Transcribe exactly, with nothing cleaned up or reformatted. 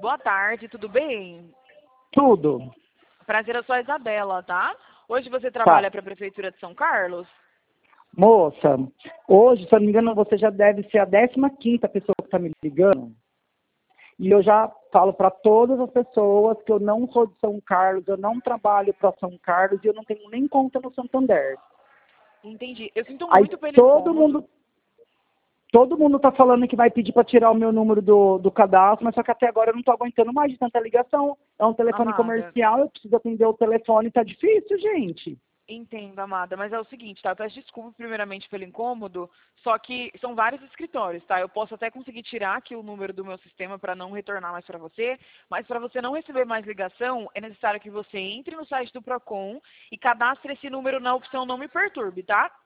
Boa tarde, tudo bem? Tudo. Prazer, eu sou a Isabela, tá? Hoje você Tá. trabalha para a Prefeitura de São Carlos? Moça, hoje, se eu não me engano, você já deve ser a décima quinta pessoa que está me ligando. E eu já falo para todas as pessoas que eu não sou de São Carlos, eu não trabalho para São Carlos e eu não tenho nem conta no Santander. Entendi. Eu sinto Aí muito pelo todo incômodo. mundo, todo mundo tá falando que vai pedir para tirar o meu número do, do cadastro, mas só que até agora eu não tô aguentando mais de tanta ligação. É um telefone Amada, comercial, eu preciso atender o telefone, tá difícil, gente. entendo, amada, mas é o seguinte, tá? Eu peço desculpa primeiramente pelo incômodo, só que são vários escritórios, tá? Eu posso até conseguir tirar aqui o número do meu sistema para não retornar mais para você, mas para você não receber mais ligação, é necessário que você entre no site do Procon e cadastre esse número na opção Não Me Perturbe, tá?